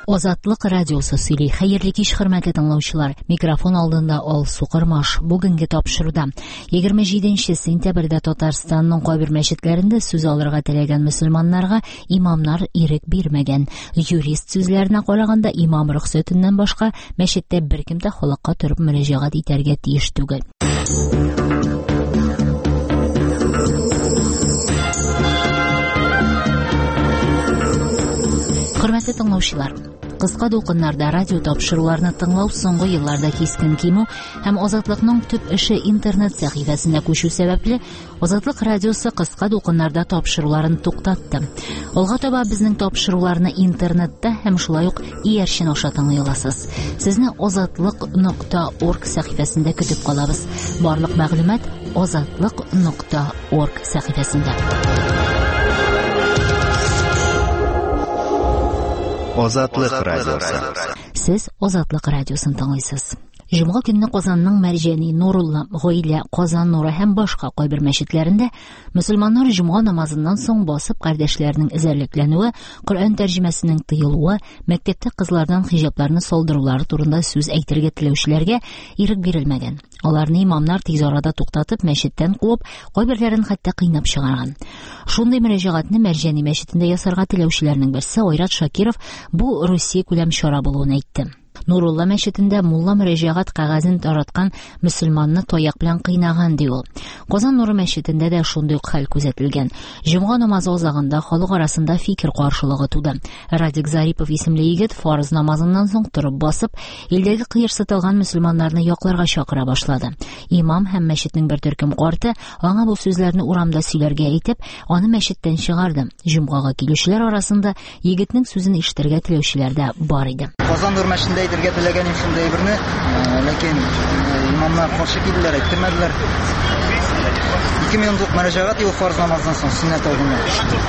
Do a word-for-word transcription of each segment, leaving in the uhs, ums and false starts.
Азатлык радиосы сөйли. Хәерле кич, хөрмәтле тыңлаучылар. Микрофон алдында Ал Сукырмаш. Бүгенге тапшыруда егерме җиденче сентябрьдә Татарстанның кайбер мәчетләрендә сүз алырга теләгән мөселманнарга имамнар ирек бирмәгән. Юрист сүзләренә караганда, имам рөхсәтеннән башка мәчеттә беркем дә халыкка торып мөрәҗәгать итәргә тиеш түгел. Хөрмәтле тыңлаучылар, кыска дулкыннарда радио тапшыруларны тыңлау соңгы елларда кискен кимү һәм Азатлыкның төп эше интернет сәхифәсенә күчү сәбәпле Азатлык радиосы кыска дулкыннарда тапшыруларын туктатты. Алга таба безнең тапшыруларны интернетта һәм шулай ук иярчен аша тыңлый аласыз. Сезне азатлык нокта орг сәхифәсендә көтеп калабыз. Барлык мәгълүмат азатлык нокта орг сәхифәсендә. Азатлык радиосы. Сез Азатлык радиосын тыңлыйсыз. Җомга көнне Казанның Мәрҗәни, Нурулла, Гаилә, Казан Нуры һәм башка кайбер мәчетләрендә мөселманнар җомга намазыннан соң басып кардәшләренең эзәрлекләнүе, Коръән тәрҗемәсенең тыелуы, мәктәптә кызлардан хиҗабларны салдырулары турында сүз әйтергә теләүчеләргә ирек бирелмәгән. Аларны имамнар тиз арада туктатып, мәчеттән куып, кайберләрен хәтта кыйнап чыгарган. Шундый мөрәҗәгатьне Мәрҗәни мәчетендә ясарга теләүчеләрнең берсе Айрат Шакиров бу Русия күләм чара булуын әйтте. Нурулла мәчетендә мулла мөрәҗәгать кагазын тараткан мөселманны таяк белән кыйнаган ди ул. Казан Нуры мәчетендә дә шундый ук хәл күзәтелгән. Җомга намазы узагында халык арасында фикер каршылыгы туды. Радик Зарипов исемле егет фарыз намазыннан соң торып басып, илдәге кыерсытылган мөселманнарны якларга чакыра башлады. Имам һәм мәчетнең бер төркем карты аңа бу сүзләрне урамда сөйләргә әйтеп, аны мәчеттән чыгарды. Җомгага килүчеләр арасында егетнең сүзен ишетергә теләүчеләр дә бар иде. Казан Нур мәчетендә әйтергә теләгәнем шундай берне, ләкин имамнар каршы килделәр, әйтмәделәр. ике минутлык мөрәҗәгать юк фарз намаздан соң сөннәт алдында.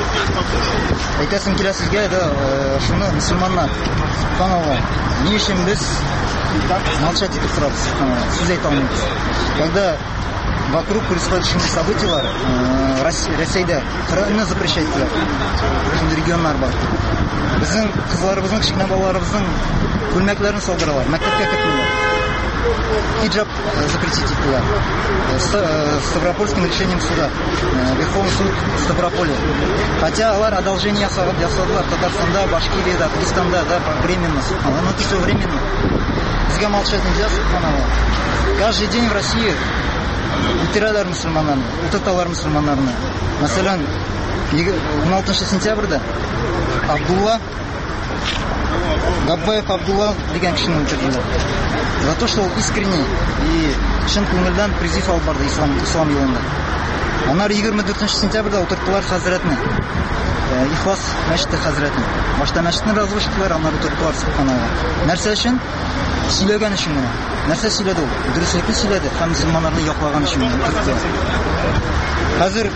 Әйтәсем килә сезгә дә шуны мөселманнар канала. Ни өчен без молчать итеп торабыз? Сүз әйтә алмыйбыз. Когда вокруг происходят события, Россиядә Коръәнне запрещаетиләр. Шундый регионнар бар. Безнең кызларыбызның, кичкенә балаларыбызның күлмәкләрен салдыралар, мәктәпкә кертмиләр. Хиджаб запретить итәләр. Ставропольским решением суда. Верховный суд Ставрополя. Хотя алар одолжение ясадылар Татарстанда, Башкирияда, Дагестанда, да, временно. Но это все временно. Безгә молчать нельзя, субханаллах. Каждый день в России утыралар мөселманнарны, утырталар мөселманнарны. Мәсәлән, он алтынчы сентябрьдә Абдулла Габбаев Абдулла дигән кешене үтерделәр. За то, что он искренне и чын күңелдән призыв алып барды ислам ислам юлында. Аннары егерме дүртенче сентябрьдә утырттылар хәзрәтне. Ихлас мәчете хәзрәтне. Башта мәчетне разыштылар, аннары утырттылар субханаллах. Нәрсә өчен? Сөйләгән өчен генә. Нәрсә сөйләде ул? Дөреслекне сөйләде, һәм мөселманнарны яклаган өчен утыртты. Хәзер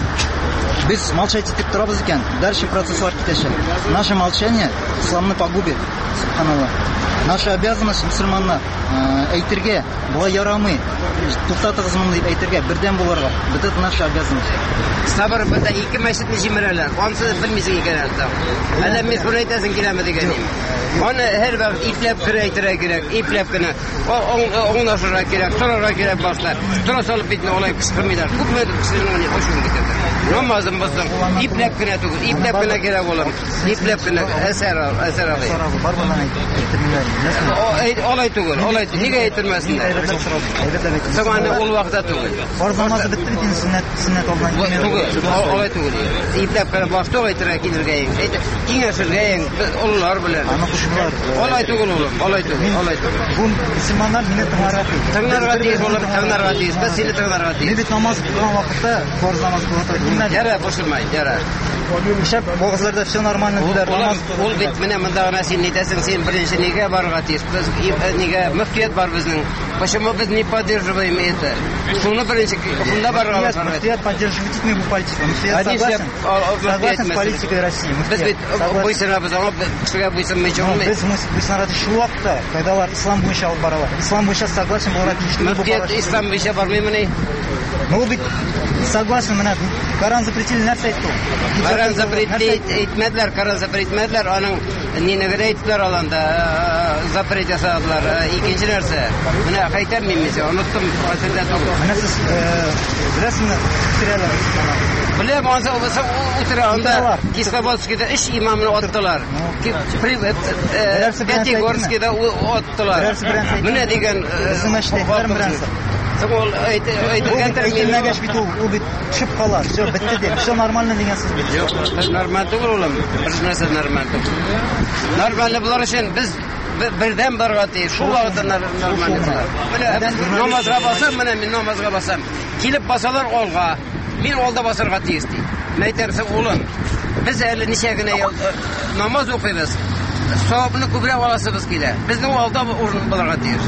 без молчать итеп торабыз икән, дальше процесслар китәчәк. Наше молчание исламны погубит, субханаллах. Наша обязанность мөселманнар әйтергә, болай ярамый, туктатыгыз моны дип әйтергә, бердәм булырга. Это наша обязанность. Сабыр бында ике мәчетне җимерәләр. Ансы белмисең икән әле. Әллә мин шуны әйтәсең киләме дигәнем. Аны һәр вакыт ипләп кирәйтергә кирәк, ипләп кенә. Оңнашырга кирәк, торырга кирәк башлар. Тора салып битне алай кычкырмыйлар. Күпме кешеләрне ошын китә. Намазын булсын, ипләп кенә түгел, ипләп кенә кирәк булыр. Ипләп кенә әсәр, әсәр алай. Бар булган әйттермиләр. Алай түгел, алай нигә әйтелмәсеннәр? Заманы ул вакытта түгел. Фарз намазы бетте бит инде сөннәт, сөннәт алдан түгел. Алай түгел. Ипләп кенә башта әйтергә килергә. Киңәшергә, уллар белән. Алай түгел ул, алай түгел, алай түгел. Бу мөселманнар мине тыңларга тиеш. Тыңларга тиеш, улар тыңларга тиеш. Без сине тыңларга тиеш. Мин бит намаз кылган вакытта фарз намаз кылган. Яра, бушылмай, яра. Шәп, багызларда все нормально диләр. Ул бит менә монда гына син әйтәсең, син беренче нигә барырга тиеш. Без нигә мөфтият бар безнең. Почему без не поддерживаем это? Шуны беренче шунда барырга муфтият поддерживает ми bu политику. Муфтият согласен. Согласен с политикой России. Biz bit boysunabız, ama kişiga boysunmayчу olmaydi. Biz boysunarады şu vaqtda, qaydalar islom bo'yicha olib boradi. Islom bo'yicha согласен bo'ladi deyishdi. Muftiyat islom bo'yicha bormaymini. Ну bit согласен, mana Koran запретили narsa aytdi. Koran запретli etmediler, Koran zapretmediler. Onun nine göre ettiler alanda zapret yasadılar. İkinci narsa. Mana qaytarmaymiz. Unuttum. Aslında to'g'ri. Mana siz bilasizmi, tirallar. Bilem olsa o'tira onda Kislovodskiyda ish imomini otdilar. Kategorskiyda otdilar. Mana degan xizmatchilar bilansa. Saqol aytgan terminagash bit u bit tushib qolar. Все bitti deb. Все нормально degan siz bit. Yo'q, normal to'g'ri o'g'lim. Bir narsa normal. Normal bular uchun biz birden bargati shu vaqtda normal bo'ladi. Mana namozga bosam, mana men namozga bosam. Kelib basalar olg'a. Men olda basarga tegishdi. Maytarsa o'g'lim, biz hali nechagina namoz o'qiymiz. Savobni ko'proq olasimiz kelar. Bizni olda o'rin bo'larga tegish.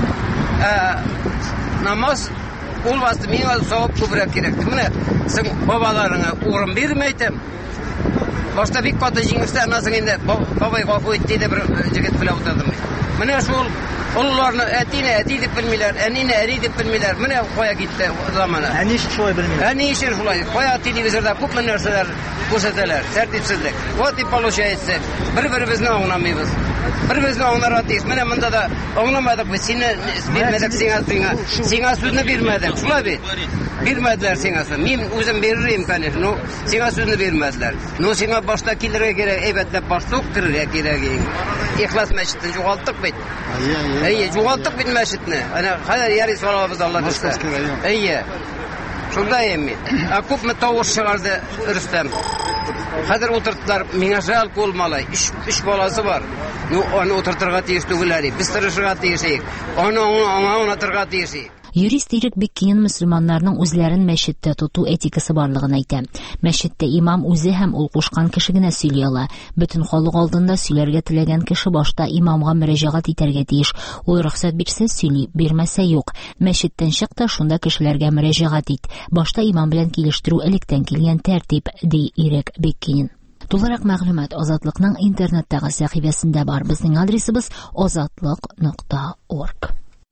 Namoz olmasdi, menga savob ko'proq kerak. Mana sen bobolaringga o'rin bermaydim. Boshqa bir katta jingista anasini endi babay qo'yib dedi bir jigit bilan o'tirdim. Mana shu Onlarni etini eti deb bilmirlar, anini ari deb bilmirlar. Mana qo'ya ketdi zamana. Ani ish shoy bilmirlar. Ani ish shoy. Qo'ya televizorda ko'p narsalar ko'rsatadilar, tartibsizlik. Vaqt poloshyaysi. Bir-birimizni anglamaymiz. Bir-birimizni anglaratamiz. Mana bunda da anglamadik biz seni bermadik senga senga. Senga so'zni bermadik. Shular bet. Bermediler senga so'zni. Men o'zim beririm qani. No, senga so'zni bermedilar. No, senga boshqa kelirga kerak, aybatlab boshliq kirga kerak. İxlas masjidini jo'g'altdik bet. Ayye, jo'g'altdik bit masjidni. Ana qadar yari so'rabmiz Alloh do'stlar. Ayye. Shunday endi. Ko'p matovush chiqardi Rustam. Qadar o'tirdilar, menga jal qo'lmalay. Ish ish bolasi bor. Nu onu o'tirtirga tegishdilar. Biz tirishga tegishik. Onu ona ona tirga tegishik. Юрист Ирек Беккин мөселманнарның үзләрен мәчеттә тоту этикасы барлыгын әйтә. Мәчеттә имам үзе һәм ул кушкан кеше генә сөйли ала. Бөтен халык алдында сөйләргә теләгән кеше башта имамга мөрәҗәгать итәргә тиеш. Ул рөхсәт бирсә сөйли, бирмәсә юк. Мәчеттән чык та шунда кешеләргә мөрәҗәгать ит. Башта имам белән килештерү электән килгән тәртип, ди Ирек Беккин. Тулырак мәгълүмат Азатлыкның интернеттагы сәхифәсендә бар. Безнең адресыбыз азатлык нокта орг.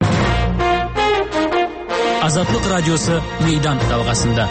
Азатлык радиосы мейдан талгасында.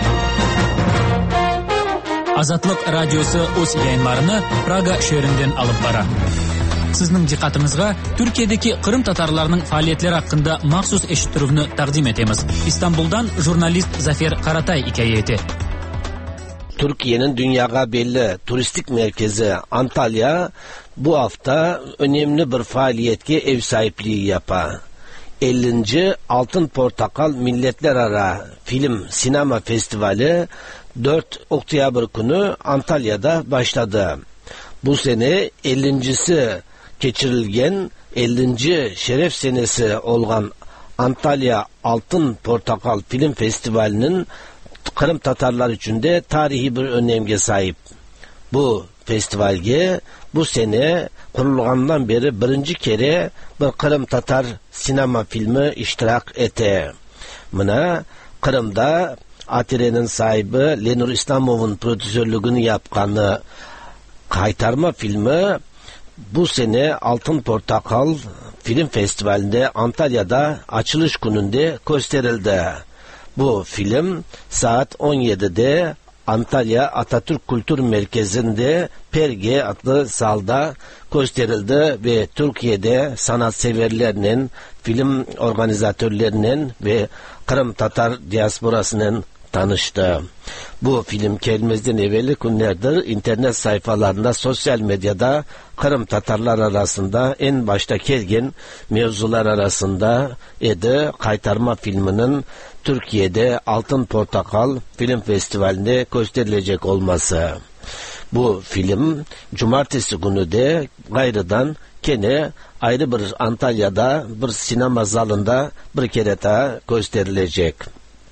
Азатлык радиосы үз yayınlarını Прага шәһәреннән алып бара. Сезнең диққатыгызга Түркиядәге Кырым татарларының фәалиятләре хакында махсус эшиттүрүне тәкъдим итәбез. İstanbul'dan jurnalist Zafer Karatay hikayeti. Türkiye'nin dünyaga belli turistik merkezi Antalya bu hafta önemli bir faaliyetke ev sahipliği yapar. ellinci Altın Portakal Milletler Ara Film Sinema Festivali dört Oktyabr günü Antalya'da başladı. Bu sene ellincisi geçirilgen ellinci şeref senesi olan Antalya Altın Portakal Film Festivali'nin Kırım Tatarlar için de tarihi bir önemge sahip. Bu festivalge bu sene kurulgandan beri birinci kere bir Kırım Tatar sinema filmi iştirak etti. Buna Kırım'da Atire'nin sahibi Lenur İslamov'un prodüsörlüğünü yapkanı Kaytarma filmi bu sene Altın Portakal Film Festivali'nde Antalya'da açılış gününde gösterildi. Bu film saat on yedide Antalya Atatürk Kültür Merkezi'nde Perge adlı salda gösterildi ve Türkiye'de sanatseverlerinin, film organizatörlerinin ve Kırım Tatar diasporasının tanıştı. Bu film gelmezden evveli günlerdir internet sayfalarında, sosyal medyada Kırım Tatarlar arasında en başta gelgen mevzular arasında idi. Kaytarma filminin Türkiye'de Altın Portakal Film Festivali'nde gösterilecek olması. Bu film cumartesi günü de gayrıdan gene ayrı bir Antalya'da bir sinema zalında bir kere daha gösterilecek.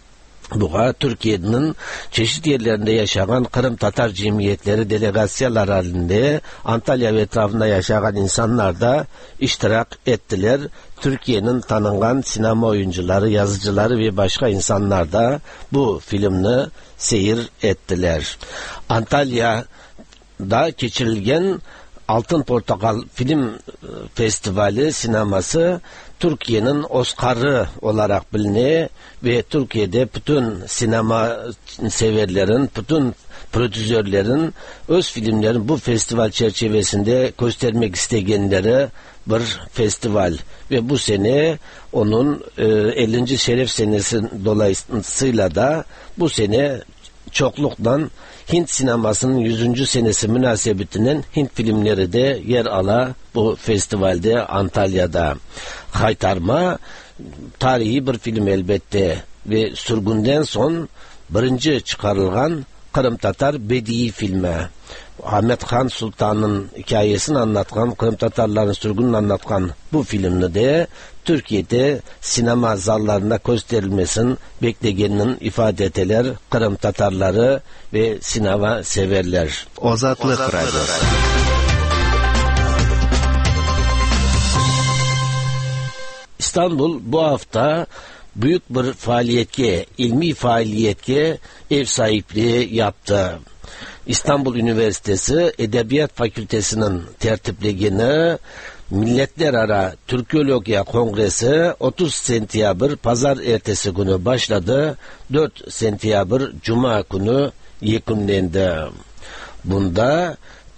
Buğa Türkiye'nin çeşitli yerlerinde yaşayan Kırım Tatar cemiyetleri delegasyalar halinde Antalya ve etrafında yaşayan insanlar da iştirak ettiler. Türkiye'nin tanınan sinema oyuncuları, yazıcıları ve başka insanlar da bu filmini seyir ettiler. Antalya'da geçirilen Altın Portakal Film Festivali sineması Türkiye'nin Oscar'ı olarak biliniyor ve Türkiye'de bütün sinema severlerin, bütün prodüktörlerin öz filmlerin bu festival çerçevesinde göstermek isteyenleri bir festival ve bu sene onun e, ellinci şeref senesi dolayısıyla da bu sene çokluktan Hint sinemasının yüzüncü senesi münasebetinden Hint filmleri de yer ala bu festivalde Antalya'da. Haytarma tarihi bir film elbette ve sürgünden son birinci çıkarılgan Kırım Tatar Bedi filmi. Ahmet Han Sultan'ın hikayesini anlatkan, Kırım Tatarların sürgününü anlatkan bu filmde de Türkiye'de sinema zallarında gösterilmesini bekleyeninin ifade eteler Kırım Tatarları ve sinema severler. Ozatlık Radyosu. İstanbul bu hafta büyük bir faaliyetke, ilmi faaliyetke ev sahipliği yaptı. İstanbul Üniversitesi Edebiyat Fakültesi'nin tertipligini Milletler Ara Türkologiya Kongresi otuz Sentiyabr Pazar ertesi günü başladı. dört Sentiyabr Cuma günü yekünlendi. Bunda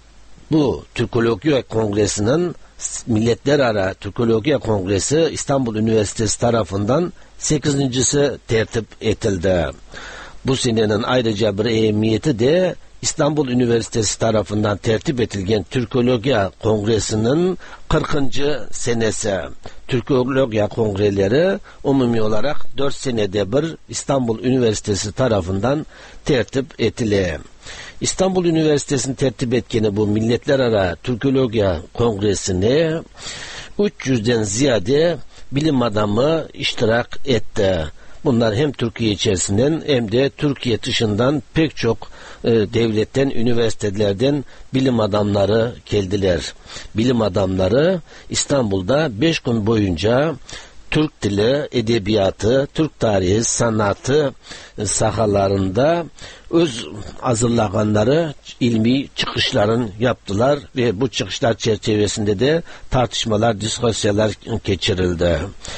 bu Türkologiya Kongresi'nin Milletler Ara Türkologiya Kongresi İstanbul Üniversitesi tarafından sekizincisi tertip edildi. Bu senenin ayrıca bir ehemmiyeti de İstanbul Üniversitesi tarafından tertip edilen Türkologiya Kongresi'nin kırkıncı senesi. Türkologiya Kongreleri umumi olarak dört senede bir İstanbul Üniversitesi tarafından tertip edildi. İstanbul Üniversitesi'nin tertip etkeni bu Milletler Ara Türkologiya Kongresi'ne üç yüzden ziyade bilim adamı iştirak etti. Bunlar hem Türkiye içerisinden hem de Türkiye dışından pek çok e, devletten, üniversitelerden bilim adamları geldiler. Bilim adamları İstanbul'da beş gün boyunca Türk dili, edebiyatı, Türk tarihi, sanatı e, sahalarında öz hazırlaganları ilmi çıkışların yaptılar ve bu çıkışlar çerçevesinde de tartışmalar, diskusyalar geçirildi.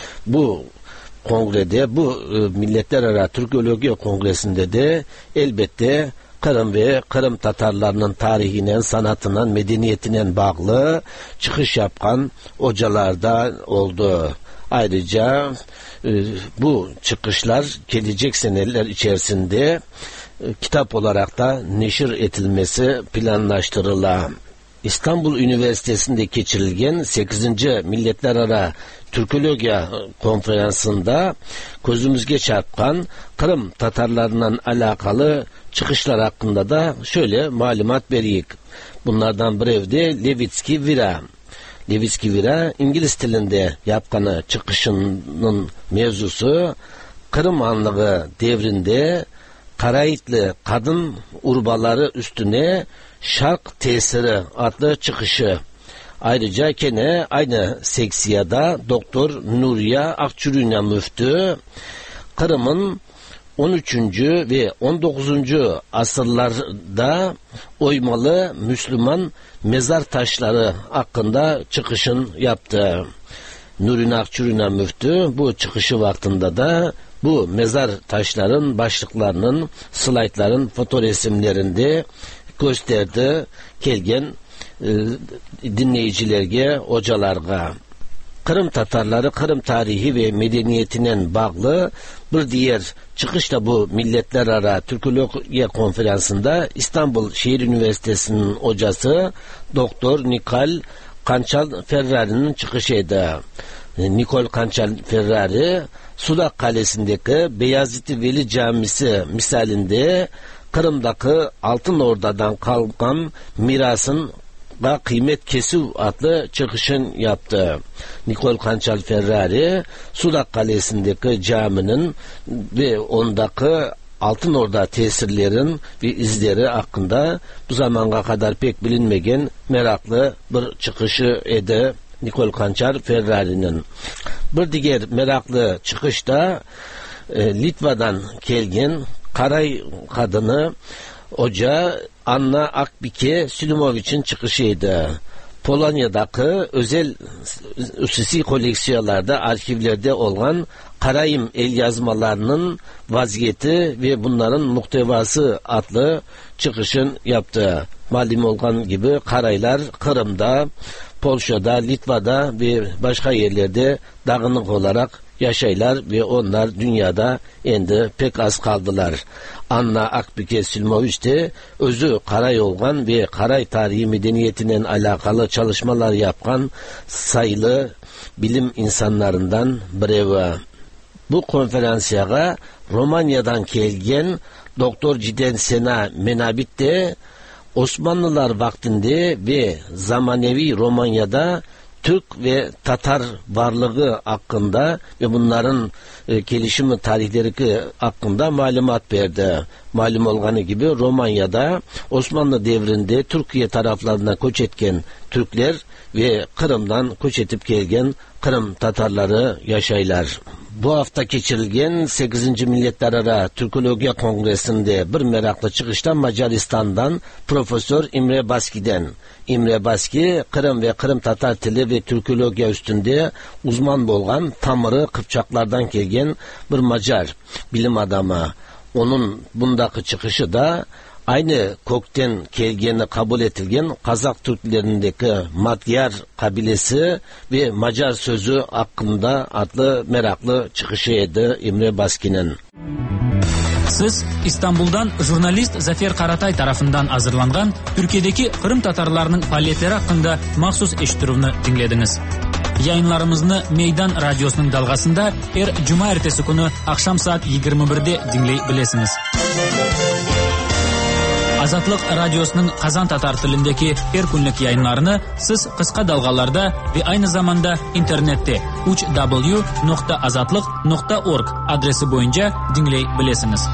Bu kongrede, bu e, Milletler Ara Türkologiya Kongresi'nde de elbette Kırım ve Kırım Tatarlarının tarihine, sanatına, medeniyetine bağlı çıkış yapan hocalar da oldu. Ayrıca e, bu çıkışlar gelecek seneler içerisinde e, kitap olarak da neşir edilmesi planlaştırılan. İstanbul Üniversitesi'nde geçirilen sekizinci Milletler Ara Türkologiya Konferansı'nda gözümüzge çarpkan Kırım Tatarlarından alakalı çıkışlar hakkında da şöyle malumat veriyik. Bunlardan biri de Levitsky Vira. Levitsky Vira İngiliz dilinde yapkanı çıkışının mevzusu Kırım Hanlığı devrinde Karayitli kadın urbaları üstüne şark tesiri adlı çıkışı. Ayrıca gene aynı seksiyada Doktor Nuriye Akçurünya Müftü Kırım'ın on üçüncü ve on dokuzuncu asırlarda oymalı Müslüman mezar taşları hakkında çıkışın yaptı. Nuriye Akçurünya Müftü bu çıkışı vaktinde de bu mezar taşların başlıklarının, slaytların fotoresimlerinde gösterdi kelgen e, dinleyicilerge, hocalarga. Kırım Tatarları Kırım tarihi ve medeniyetine bağlı bir diğer çıkışta bu Milletler Ara Türkologiya Konferansı'nda İstanbul Şehir Üniversitesi'nin hocası Doktor Nikol Kançal Ferrari'nin çıkışıydı. Nikol Kançal Ferrari Sudak Kalesi'ndeki Beyazıt Veli Camisi misalinde Kırım'daki Altın Orda'dan kalkan mirasın kıymet kesiv adlı çıkışın yaptı. Nikol Kançal Ferrari Sudak Kalesi'ndeki caminin ve ondaki Altın Orda tesirlerin ve izleri hakkında bu zamana kadar pek bilinmegen meraklı bir çıkışı edi Nikol Kançal Ferrari'nin. Bir diğer meraklı çıkışta e, Litva'dan kelgen Karay kadını Hoca Anna Akbike Sülimovich'in çıkışıydı. Polonya'daki özel üsüsi koleksiyonlarda, arşivlerde olan Karayim el yazmalarının vaziyeti ve bunların muhtevası adlı çıkışın yaptı. Malum olan gibi Karaylar Kırım'da, Polşa'da, Litva'da ve başka yerlerde dağınık olarak yaşaylar ve onlar dünyada endi pek az kaldılar. Anna Akbike Sülimoviç de özü Karay olgan ve Karay tarihi medeniyetinin alakalı çalışmalar yapan sayılı bilim insanlarından biri. Bu konferansiyaya Romanya'dan kelgen Doktor Ciden Sena Menabit de Osmanlılar vaktinde ve zamanevi Romanya'da Türk ve Tatar varlığı hakkında ve bunların e, gelişimi tarihleri hakkında malumat verdi. Malum olganı gibi Romanya'da Osmanlı devrinde Türkiye taraflarına koç etken Türkler ve Kırım'dan koç etip gelgen Kırım Tatarları yaşaylar. Bu hafta geçirilgen sekizinci Milletlerara Türkologiya Kongresi'nde bir meraklı çıkışta Macaristan'dan Profesör İmre Baski'den. İmre Baski, Kırım ve Kırım Tatar tili ve Türkologiya üstünde uzman bolgan tamırı Kıpçaklardan kelgen bir Macar bilim adamı. Onun bundaki çıkışı da aynı kökten kelgeni kabul etilgen Kazak Türklerindeki Magyar kabilesi ve Macar sözü hakkında adlı meraklı çıkışıydı İmre Baski'nin. Siz İstanbul'dan jurnalist Zafer Karatay tarafından hazırlangan Türkiye'deki Kırım Tatarlarının faaliyetleri hakkında mahsus eşitiruvni dinlediniz. Yayınlarımızı Meydan Radyosu'nun dalgasında er Cuma ertesi günü akşam saat yigirma birde dinley bilesiniz. Azatlık Radyosu'nun Kazan Tatar tilindeki her günlük yayınlarını siz kısa dalgalarda ve aynı zamanda internette uch w nokta azatlık nokta org adresi boyunca dinley bilesiniz.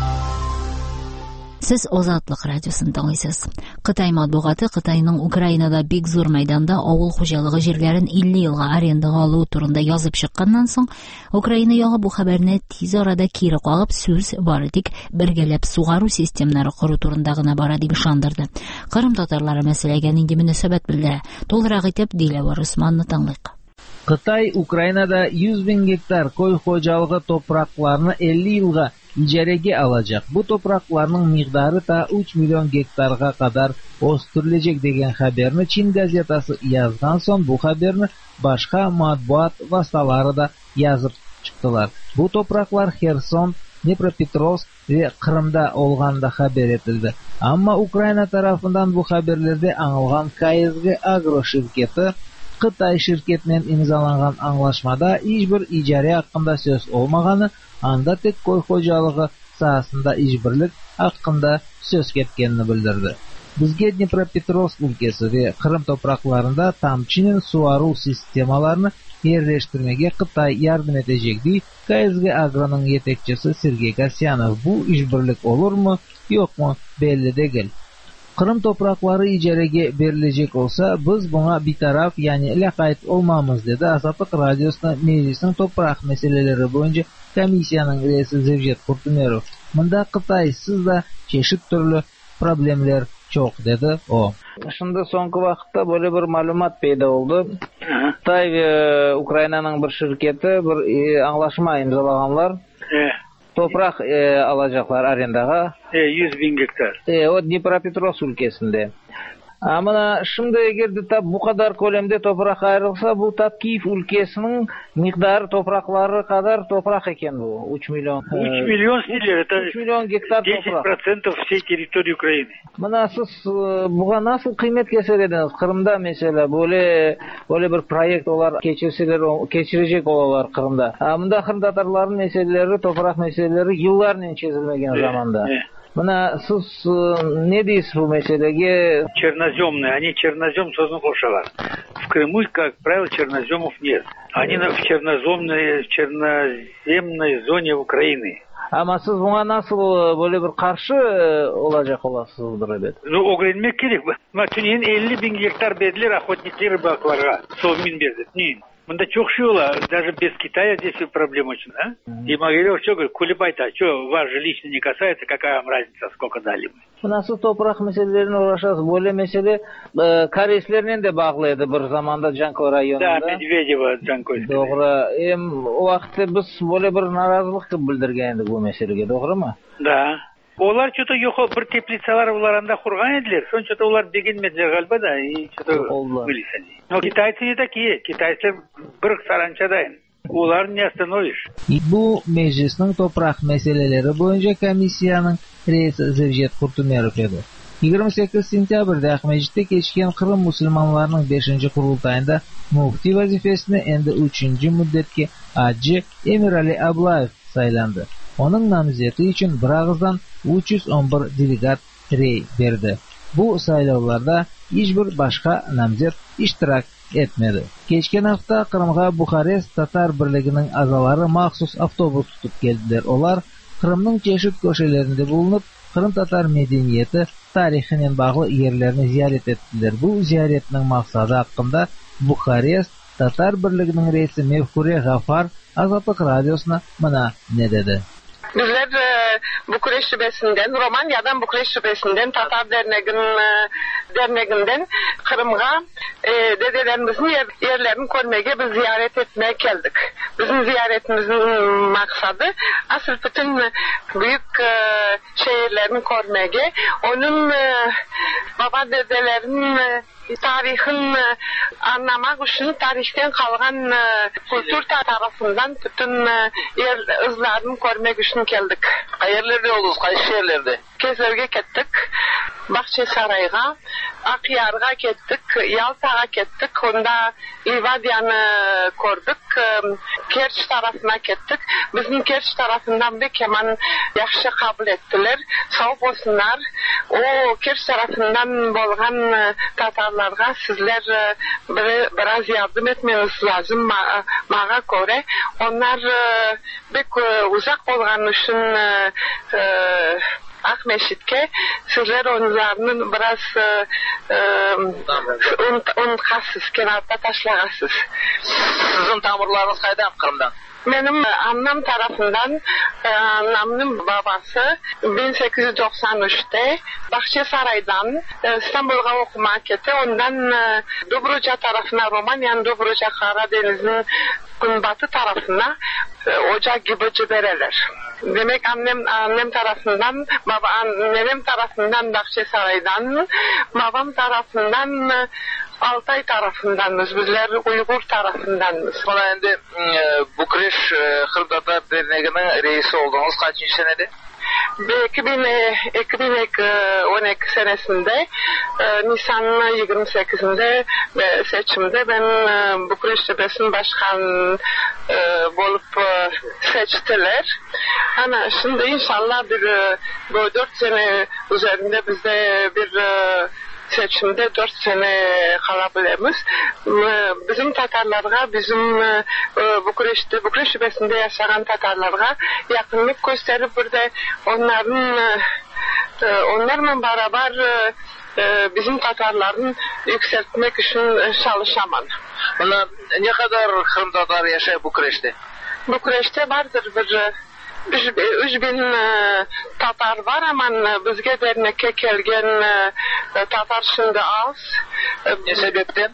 Siz Ozatlık Radyosu'nu dinleysiz. Kıtay matbuatı Kıtay'nın Ukrayna'da big zor meydanda avul xo'jaligi yerlerin elli yılga arendaga alуу turunda yazıp çıkkandan soň Ukrayna yağı bu haberni tez arada kiri qagıp söz baradik birgelep sugaru sistemlari quru turundagina bara deb ishondirdi. Kırım Tatarlari meseleге indi munosabat bildire. To'liq aytib Dilavar Usmanni tanlayq. Kıtay Ukrayna'da yüz bin gektar koy xo'jaligi topraklarını elli yılga ijarege alacak. Bu topraklarının miqdari ta uch milyon gektarga kadar o'stirilecek degan haberni Çin gazetasi yazgan soň bu haberni başka matbuat vasıtaları da yazıp çıktılar. Bu topraklar Kherson, Dnepropetrovsk ve Kırım'da olganda haber etildi. Ama Ukrayna tarafından bu haberlerde anılgan K S G Agro şirketi Kıtay şirketinden imzalangan anlaşmada hiçbir icare hakkında söz olmaganı, anda tek koy xo'jaligi sahasında işbirlik hakkında söz ketkenini bildirdi. Bizge Dnepropetrovsk ülkesi ve Kırım topraklarında Tamchi'nin suaru sistemalarını yerleştirmege Kıtay yardım edecek diye K S G Agro'nun yetekçisi Sergey Kasyanov. Bu işbirlik olur mu yok mu belli değil. Kırım toprakları icarege verilecek olsa biz buna bir taraf yani lakayt olmamız dedi. Azatlık Radyosu'na meclisin toprak meseleleri boyunca komissiyanın reisi Zevjet Kurtumerov. Mında Kıtay sizde çeşit türlü problemler çok dedi o. Şimdi soňky wagtda böyle bir malumat peyda oldu. Kıtay ve Ukrayna'nın bir şirketi bir e, anlaşma imzalaganlar. Evet. Toprak e, alacaklar arendaga. E, yüz bin gektar. E, o Dnepropetrovsk ülkesinde. Ama şimdi eğer de bu kadar kolemde toprak ayrılsa bu ta Kiev ülkesinin miktarı toprakları kadar toprak eken bu. üç milyon. üç milyon silir. üç milyon gektar toprak. десять процентов всей территории Украины. Buna siz buğa nasıl kıymet keserediniz? Kırım'da mesela böyle böyle bir proyekt olar geçirseler geçirecek olalar Kırım'da. Ama Kırım Tatarların meseleleri, toprak meseleleri yıllarla çözülmegen zamanda. Мына сіз не дейсіз бұл мәселеге? Черноземные, они чернозем созданы қоршалар. В Крыму, как правило, черноземов нет. Они в черноземной, в черноземной зоне Украины. Ama siz buna nasıl böyle bir karşı olacak olasısınız dedi? Ну, öğrenmek gerek. Tüneyin elli bin hektar verdiler охотники рыбакlara. Совмин берdi. Tüneyin. Бунда çok şey ola. Даже без Китая здесь проблема очень, а? И Могилев что говорит, Кулебай-то, что вас же лично не касается, какая вам разница, сколько дали мы? Nasıl toprak meselelerini uğraşasız. Böyle mesele e, Kareyslerle de bağlıydı bir zamanda Cankoy rayonunda. Да, Медведева, Cankoy. Doğru. Hem o vakitte biz böyle bir narazılık bildirgendik bu meselege, doğru mu? Да. Олар что-то yok, bir теплицалар олар анда құрған еділер. Сон что-то олар бегенмеділер гальба да, и что-то вылез они. Но китайцы не такие. Китайцы bir sarançadayın. Олар не остановишь. Bu meclisin toprak meseleleri boyunca komissiyanın reisi Zevjet Kurtumerov edi. yigirma sakkiz sentyabrda Meclisde geçken Kırım Müslümanlarının beşinci kurultayında mufti vazifesine endi üçüncü müddetki Hacı Emir Ali Ablayev saylandı. Onun namzeti için bir ağızdan üç yüz on bir delegat rey verdi. Bu saylovlarda hiçbir başka namzet iştirak etmedi. Geçken hafta Kırım'a Bukarest Tatar Birliği'nin azaları maxsus avtobus tutup geldiler. Onlar Kırım'ın çeşit köşelerinde bulunup Kırım Tatar medeniyeti tarihinin bağlı yerlerini ziyaret ettiler. Bu ziyaretinin maksadı hakkında Bukarest Tatar Birliği'nin reisi Mevkure Gafar Azatlık Radyosu'na bana ne dedi? Bizler e, Bukureş Şubesi'nden, Romanya'dan Bukureş Şubesi'nden, Tatar Derneği'nin e, derneğinden Kırım'a e, dedelerimizin yer, yerlerini görmeye, biz ziyaret etmeye geldik. Bizim ziyaretimizin maksadı asıl bütün büyük e, şehirlerini görmeye, onun e, baba dedelerin e, tarihin e, anlamak için tarihten kalan e, kültür tarafından bütün e, yer izlerini görmek için geldik. Hayırlı oluruz, kayışı yerlerde? Gezerge gittik, Bahçesaray'a, Akyar'a gittik, Yalta'ya gittik, onda Livadiyan'ı gördük, Kerç tarafına gittik. Bizim Kerç tarafından bir keman yaxşı kabul ettiler, sağ olsunlar. O Kerç tarafından bolgan Tatarlarga sizler biraz yardım etmeniz lazım mağa göre. Onlar pek uzak bolgan için Akmeşit'ke sizler onlarının biraz unutkasız, kenarda taşlagasız. Sizin tamırlarınız kaydan Kırım'dan? Benim annem tarafından annemin babası bin sekiz yüz doksan üçte Bahçesaray'dan İstanbul'a okumaya gitti. Ondan Dobruca tarafına, Romanya'nın Dobruca Karadeniz'in günbatı tarafına ocak gibi cübereler. Demek annem annem tarafından, baba annem tarafından Bahçesaray'dan, babam tarafından Altay tarafındanız, bizler Uygur tarafındanız. Bana endi Bukureş Kırım Tatar Derneği'nin reisi oldunuz kaçıncı senede? iki bin on iki senesinde Nisan yigirma sekizinde seçimde ben Bukureş Şubesi'nin başkanı olup seçtiler. Ama şimdi inşallah bir bu dört sene üzerinde bizde bir seçimde dört sene kalabilemiz. Bizim Tatarlarga, bizim Bukureş'te, Bukureş Şubesi'nde yaşayan Tatarlarga yakınlık gösterip burada onların onlarla beraber bizim Tatarların yükseltmek için çalışamam. Buna ne kadar Kırım Tatar yaşıyor Bukureş'te? Bukureş'te vardır bir üç bin Tatar var ama bizge dernekке kelgen Tatar şimdi az. Ne sebepten?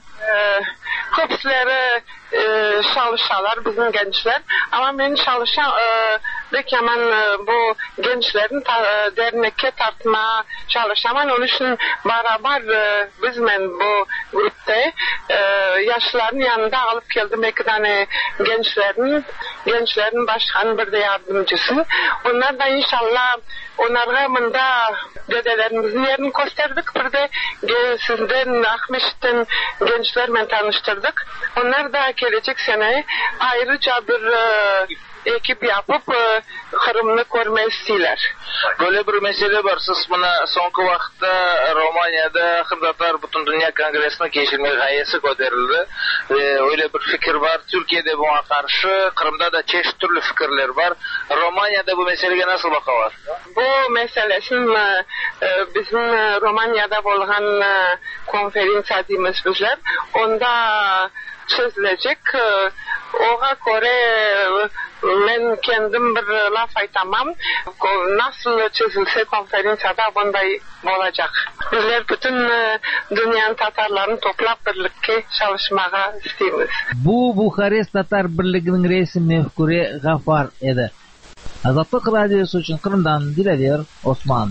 Köpsleri çalışalar bizim gençler. Ama ben çalışan pek hemen bu gençlerin dernekke tartma çalışamam. Onun için beraber bizmen bu grupta yaşlıların yanında alıp geldim iki tane gençlerin gençlerin başkanı bir de yardımcısı. Onlar da inşallah onlara bunda dedelerimizin yerini gösterdik. Bir de sizden Akmeşit'ten gençlerle tanıştırdık. Onlar da gelecek sene ayrıca bir ekip yapıp Kırım'ını görmeyi istiyorlar. Böyle bir mesele var. Siz buna sonki vakitte Romanya'da Kırımtatar Bütün Dünya Kongresi'ne geçirme gayesi gösterildi. Ee, öyle bir fikir var. Türkiye'de buna karşı, Kırım'da da çeşitli türlü fikirler var. Romanya'da bu meseleye nasıl bakıyorlar? Bu meselesin bizim Romanya'da olan konferansa deyimiz bizler. Onda çözülecek. Oğa göre ben kendim bir laf aytamam. Nasıl çözülse konferansada bunday olacak. Bizler bütün dünyanın Tatarlarını toplap birlikte çalışmaya istiyoruz. Bu Bukarest Tatar Birliği'nin reisi Mefkure Gafar edi. Azatlık Radyosu için Kırım'dan Dilever Osman.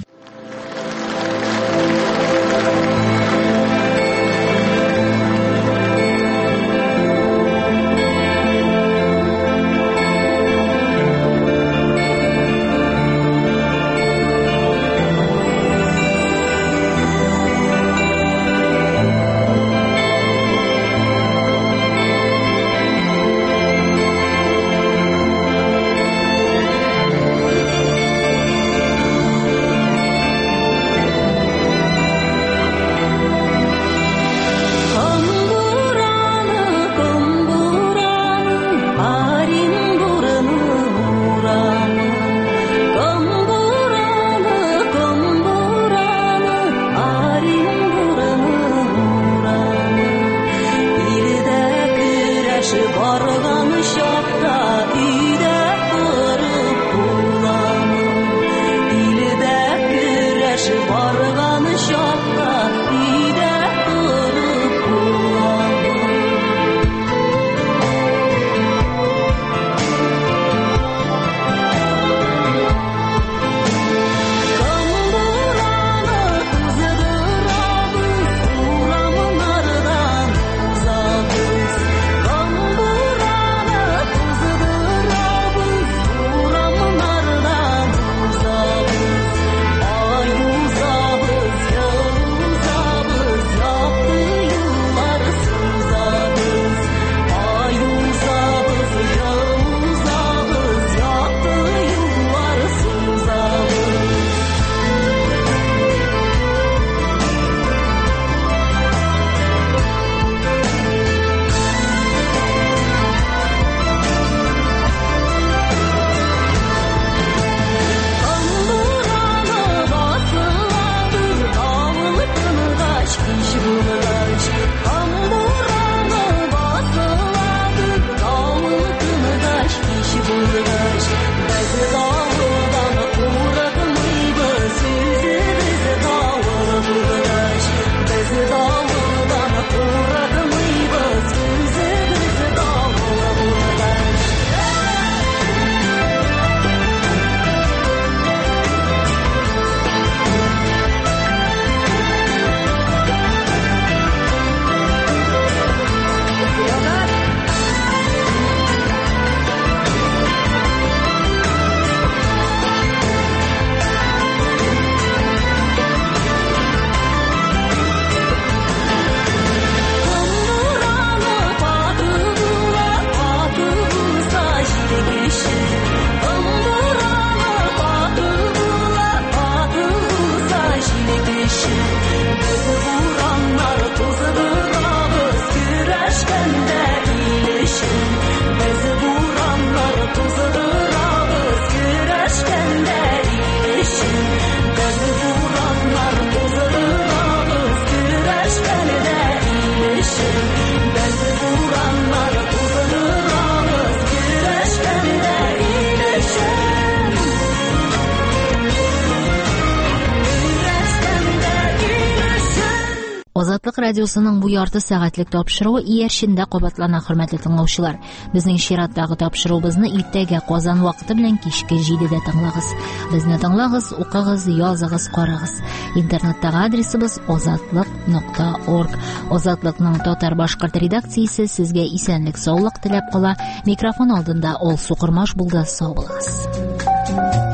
Озатлык радиосының бу ярты сәгатьлек тапшыруы ияршендә кабатлана, хөрмәтле тыңлаучылар. Безнең чираттагы тапшыруыбызны иртәгә Казан вакыты белән кичке җидедә тыңлагыз. Безне тыңлагыз, укыгыз, языгыз, карагыз. Интернеттагы адресыбыз озатлык нокта орг. Озатлыкның татар-башкорт редакциясе сезгә исәнлек, саулык теләп кала. Микрофон алдында ул Сукырмаш булды. Сау булыгыз.